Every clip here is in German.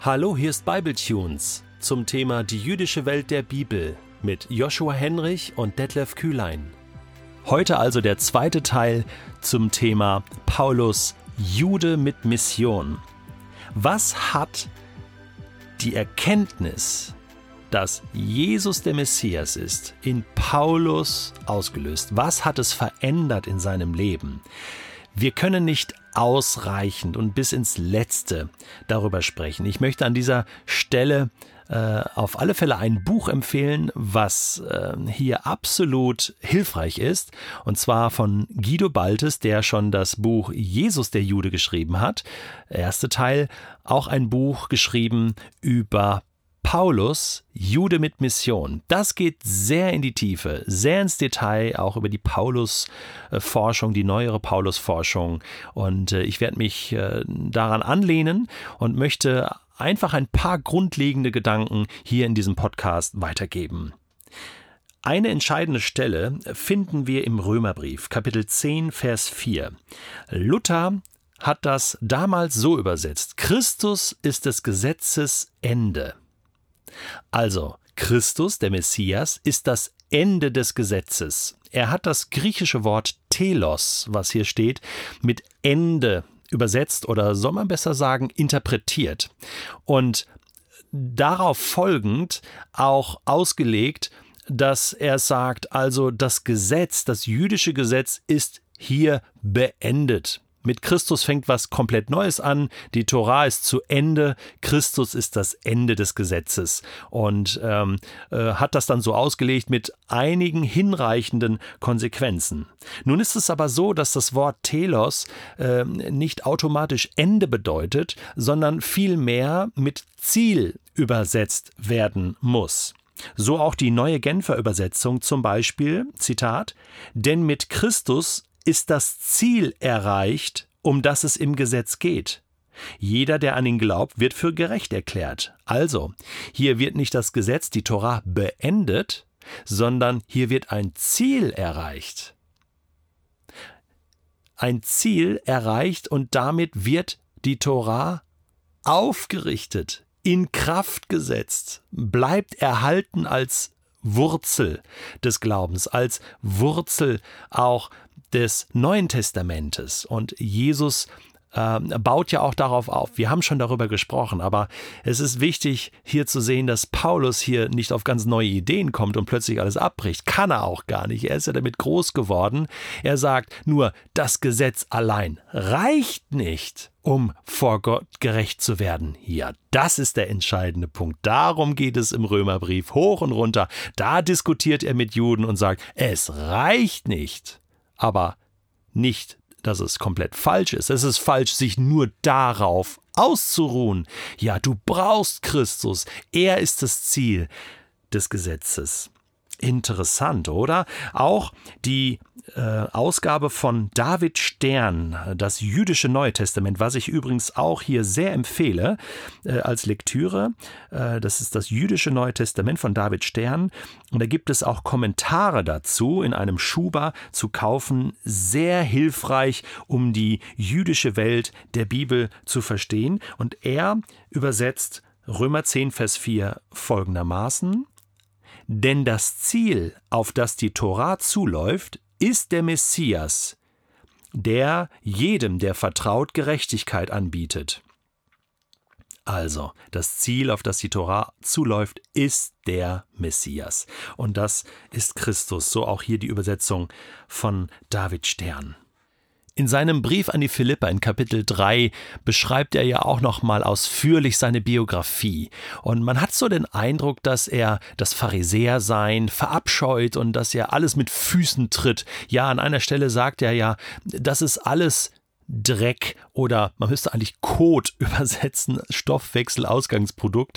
Hallo, hier ist Bibletunes zum Thema Die jüdische Welt der Bibel mit Joshua Henrich und Detlef Kühlein. Heute also der zweite Teil zum Thema Paulus Jude mit Mission. Was hat die Erkenntnis, dass Jesus der Messias ist, in Paulus ausgelöst? Was hat es verändert in seinem Leben? Wir können nicht ausreichend und bis ins Letzte darüber sprechen. Ich möchte an dieser Stelle auf alle Fälle ein Buch empfehlen, was hier absolut hilfreich ist, und zwar von Guido Baltes, der schon das Buch Jesus der Jude geschrieben hat. Der erste Teil, auch ein Buch geschrieben über Paulus, Jude mit Mission. Das geht sehr in die Tiefe, sehr ins Detail, auch über die Paulus-Forschung, die neuere Paulus-Forschung. Und ich werde mich daran anlehnen und möchte einfach ein paar grundlegende Gedanken hier in diesem Podcast weitergeben. Eine entscheidende Stelle finden wir im Römerbrief, Kapitel 10, Vers 4. Luther hat das damals so übersetzt: Christus ist des Gesetzes Ende. Also, Christus, der Messias, ist das Ende des Gesetzes. Er hat das griechische Wort telos, was hier steht, mit Ende übersetzt oder soll man besser sagen, interpretiert. Und darauf folgend auch ausgelegt, dass er sagt, also das Gesetz, das jüdische Gesetz ist hier beendet. Mit Christus fängt was komplett Neues an. Die Tora ist zu Ende. Christus ist das Ende des Gesetzes. Und hat das dann so ausgelegt mit einigen hinreichenden Konsequenzen. Nun ist es aber so, dass das Wort telos nicht automatisch Ende bedeutet, sondern vielmehr mit Ziel übersetzt werden muss. So auch die Neue Genfer Übersetzung zum Beispiel, Zitat: Denn mit Christus ist das Ziel erreicht, um das es im Gesetz geht. Jeder, der an ihn glaubt, wird für gerecht erklärt. Also, hier wird nicht das Gesetz, die Tora, beendet, sondern hier wird ein Ziel erreicht. Ein Ziel erreicht und damit wird die Tora aufgerichtet, in Kraft gesetzt, bleibt erhalten als Wurzel des Glaubens, als Wurzel auch des Neuen Testamentes. Und Jesus baut ja auch darauf auf. Wir haben schon darüber gesprochen, aber es ist wichtig hier zu sehen, dass Paulus hier nicht auf ganz neue Ideen kommt und plötzlich alles abbricht. Kann er auch gar nicht. Er ist ja damit groß geworden. Er sagt nur, das Gesetz allein reicht nicht, um vor Gott gerecht zu werden. Ja, das ist der entscheidende Punkt. Darum geht es im Römerbrief hoch und runter. Da diskutiert er mit Juden und sagt, es reicht nicht. Aber nicht, dass es komplett falsch ist. Es ist falsch, sich nur darauf auszuruhen. Ja, du brauchst Christus. Er ist das Ziel des Gesetzes. Interessant, oder? Auch die Ausgabe von David Stern, das jüdische Neue Testament, was ich übrigens auch hier sehr empfehle als Lektüre. Das ist das jüdische Neue Testament von David Stern. Und da gibt es auch Kommentare dazu in einem Schuber zu kaufen. Sehr hilfreich, um die jüdische Welt der Bibel zu verstehen. Und er übersetzt Römer 10, Vers 4 folgendermaßen: Denn das Ziel, auf das die Tora zuläuft, ist der Messias, der jedem, der vertraut, Gerechtigkeit anbietet. Also, das Ziel, auf das die Tora zuläuft, ist der Messias. Und das ist Christus. So auch hier die Übersetzung von David Stern. In seinem Brief an die Philipper in Kapitel 3 beschreibt er ja auch nochmal ausführlich seine Biografie. Und man hat so den Eindruck, dass er das Pharisäersein verabscheut und dass er alles mit Füßen tritt. Ja, an einer Stelle sagt er ja, das ist alles Dreck oder man müsste eigentlich Kot übersetzen, Stoffwechselausgangsprodukt.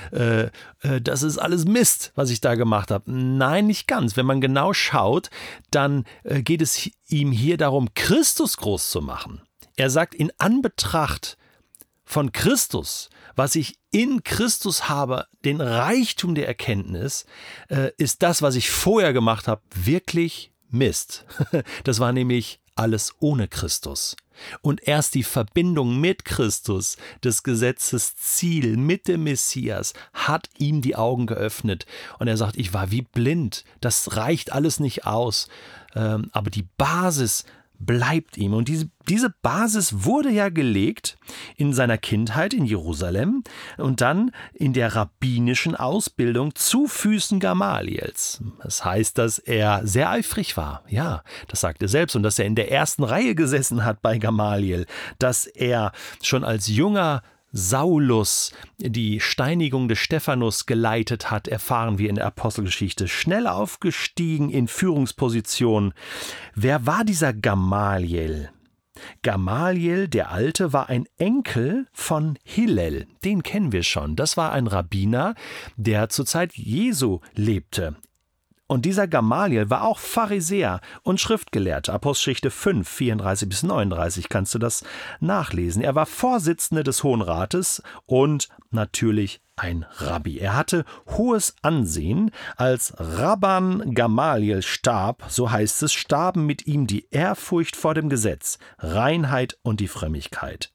Das ist alles Mist, was ich da gemacht habe. Nein, nicht ganz. Wenn man genau schaut, dann geht es ihm hier darum, Christus groß zu machen. Er sagt, in Anbetracht von Christus, was ich in Christus habe, den Reichtum der Erkenntnis, ist das, was ich vorher gemacht habe, wirklich Mist. Das war nämlich alles ohne Christus. Und erst die Verbindung mit Christus, des Gesetzes Ziel mit dem Messias, hat ihm die Augen geöffnet. Und er sagt, ich war wie blind, das reicht alles nicht aus. Aber die Basis bleibt ihm. Und diese Basis wurde ja gelegt in seiner Kindheit in Jerusalem und dann in der rabbinischen Ausbildung zu Füßen Gamaliels. Das heißt, dass er sehr eifrig war. Ja, das sagt er selbst. Und dass er in der ersten Reihe gesessen hat bei Gamaliel. Dass er schon als junger Saulus die Steinigung des Stephanus geleitet hat, erfahren wir in der Apostelgeschichte. Schnell aufgestiegen in Führungspositionen. Wer war dieser Gamaliel? Gamaliel, der Alte, war ein Enkel von Hillel. Den kennen wir schon. Das war ein Rabbiner, der zur Zeit Jesu lebte. Und dieser Gamaliel war auch Pharisäer und Schriftgelehrter. Apostelgeschichte 5, 34 bis 39 kannst du das nachlesen. Er war Vorsitzender des Hohen Rates und natürlich ein Rabbi. Er hatte hohes Ansehen. Als Rabban Gamaliel starb, so heißt es, starben mit ihm die Ehrfurcht vor dem Gesetz, Reinheit und die Frömmigkeit.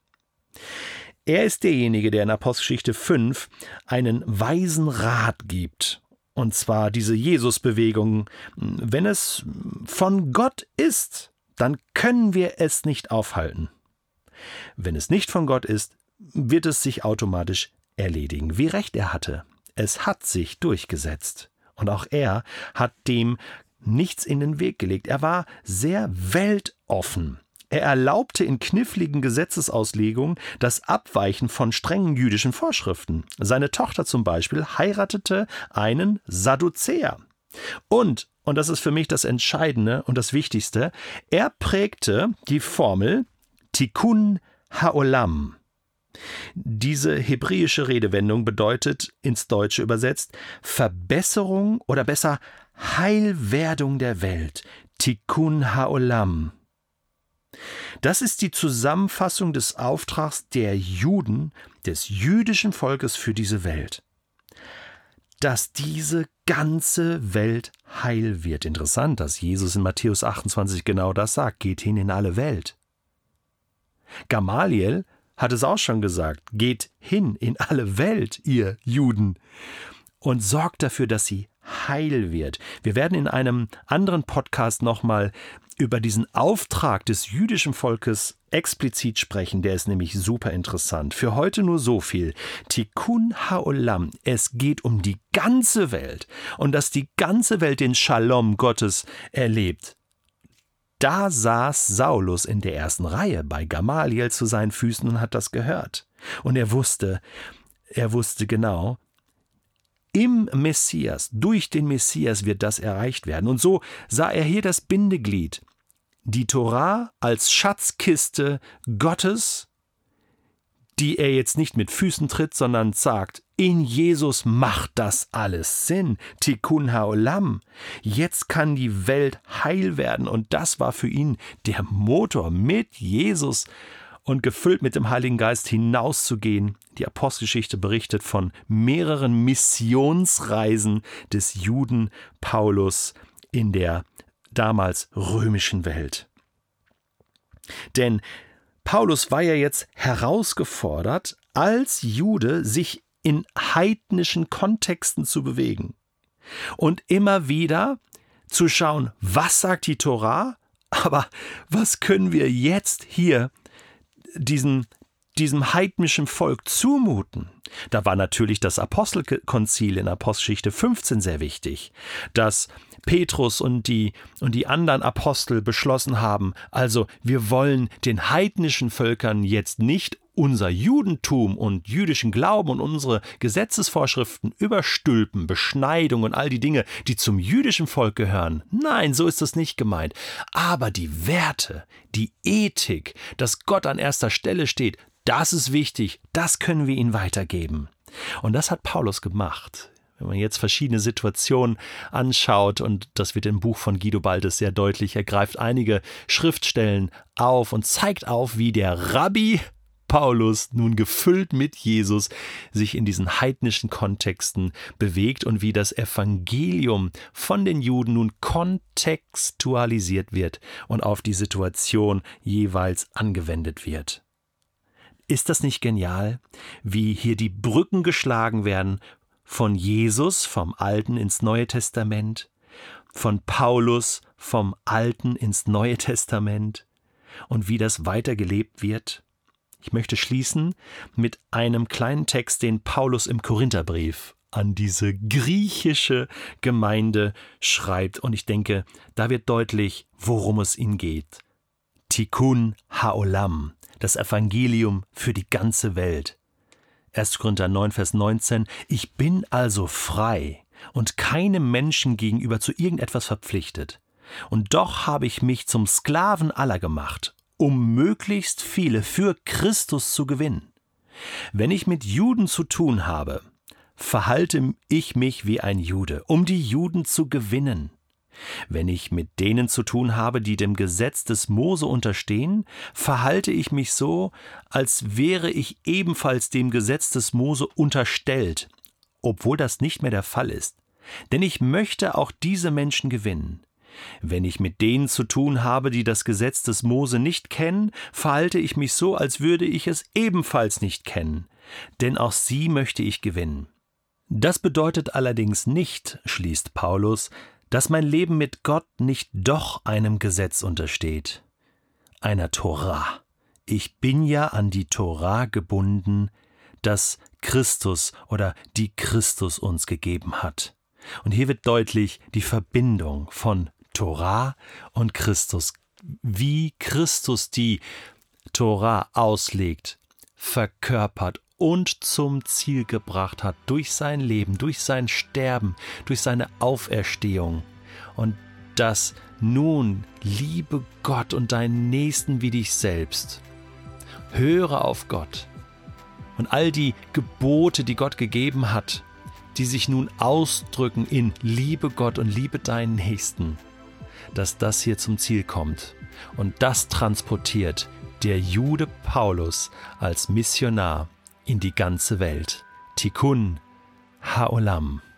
Er ist derjenige, der in Apostelgeschichte 5 einen weisen Rat gibt. Und zwar diese Jesus-Bewegung. Wenn es von Gott ist, dann können wir es nicht aufhalten. Wenn es nicht von Gott ist, wird es sich automatisch erledigen. Wie recht er hatte. Es hat sich durchgesetzt. Und auch er hat dem nichts in den Weg gelegt. Er war sehr weltoffen. Er erlaubte in kniffligen Gesetzesauslegungen das Abweichen von strengen jüdischen Vorschriften. Seine Tochter zum Beispiel heiratete einen Sadduzäer. Und das ist für mich das Entscheidende und das Wichtigste, er prägte die Formel Tikkun Ha'olam. Diese hebräische Redewendung bedeutet ins Deutsche übersetzt Verbesserung oder besser Heilwerdung der Welt. Tikkun Ha'olam. Das ist die Zusammenfassung des Auftrags der Juden, des jüdischen Volkes für diese Welt. Dass diese ganze Welt heil wird. Interessant, dass Jesus in Matthäus 28 genau das sagt. Geht hin in alle Welt. Gamaliel hat es auch schon gesagt. Geht hin in alle Welt, ihr Juden. Und sorgt dafür, dass sie heil wird. Wir werden in einem anderen Podcast nochmal über diesen Auftrag des jüdischen Volkes explizit sprechen, der ist nämlich super interessant. Für heute nur so viel. Tikkun Ha'olam, es geht um die ganze Welt und dass die ganze Welt den Shalom Gottes erlebt. Da saß Saulus in der ersten Reihe bei Gamaliel zu seinen Füßen und hat das gehört. Und er wusste genau, im Messias, durch den Messias wird das erreicht werden. Und so sah er hier das Bindeglied. Die Torah als Schatzkiste Gottes, die er jetzt nicht mit Füßen tritt, sondern sagt, in Jesus macht das alles Sinn. Tikkun Ha'olam. Jetzt kann die Welt heil werden. Und das war für ihn der Motor, mit Jesus und gefüllt mit dem Heiligen Geist hinauszugehen. Die Apostelgeschichte berichtet von mehreren Missionsreisen des Juden Paulus in der damals römischen Welt. Denn Paulus war ja jetzt herausgefordert, als Jude sich in heidnischen Kontexten zu bewegen und immer wieder zu schauen, was sagt die Torah, aber was können wir jetzt hier diesem heidnischen Volk zumuten? Da war natürlich das Apostelkonzil in Apostelgeschichte 15 sehr wichtig, dass Petrus und die anderen Apostel beschlossen haben, also wir wollen den heidnischen Völkern jetzt nicht unser Judentum und jüdischen Glauben und unsere Gesetzesvorschriften überstülpen, Beschneidung und all die Dinge, die zum jüdischen Volk gehören. Nein, so ist das nicht gemeint. Aber die Werte, die Ethik, dass Gott an erster Stelle steht, das ist wichtig, das können wir ihnen weitergeben. Und das hat Paulus gemacht. Wenn man jetzt verschiedene Situationen anschaut, und das wird im Buch von Guido Baltes sehr deutlich, er greift einige Schriftstellen auf und zeigt auf, wie der Rabbi Paulus, nun gefüllt mit Jesus, sich in diesen heidnischen Kontexten bewegt und wie das Evangelium von den Juden nun kontextualisiert wird und auf die Situation jeweils angewendet wird. Ist das nicht genial, wie hier die Brücken geschlagen werden von Jesus vom Alten ins Neue Testament, von Paulus vom Alten ins Neue Testament und wie das weitergelebt wird? Ich möchte schließen mit einem kleinen Text, den Paulus im Korintherbrief an diese griechische Gemeinde schreibt. Und ich denke, da wird deutlich, worum es ihm geht. Tikkun Haolam, das Evangelium für die ganze Welt. 1. Korinther 9, Vers 19. Ich bin also frei und keinem Menschen gegenüber zu irgendetwas verpflichtet. Und doch habe ich mich zum Sklaven aller gemacht, um möglichst viele für Christus zu gewinnen. Wenn ich mit Juden zu tun habe, verhalte ich mich wie ein Jude, um die Juden zu gewinnen. Wenn ich mit denen zu tun habe, die dem Gesetz des Mose unterstehen, verhalte ich mich so, als wäre ich ebenfalls dem Gesetz des Mose unterstellt, obwohl das nicht mehr der Fall ist. Denn ich möchte auch diese Menschen gewinnen. Wenn ich mit denen zu tun habe, die das Gesetz des Mose nicht kennen, verhalte ich mich so, als würde ich es ebenfalls nicht kennen, denn auch sie möchte ich gewinnen. Das bedeutet allerdings nicht, schließt Paulus, dass mein Leben mit Gott nicht doch einem Gesetz untersteht, einer Tora. Ich bin ja an die Tora gebunden, das Christus oder die Christus uns gegeben hat. Und hier wird deutlich die Verbindung von Tora und Christus, wie Christus die Tora auslegt, verkörpert und zum Ziel gebracht hat durch sein Leben, durch sein Sterben, durch seine Auferstehung. Und das nun, liebe Gott und deinen Nächsten wie dich selbst. Höre auf Gott. Und all die Gebote, die Gott gegeben hat, die sich nun ausdrücken in liebe Gott und liebe deinen Nächsten, dass das hier zum Ziel kommt. Und das transportiert der Jude Paulus als Missionar in die ganze Welt. Tikkun Haolam.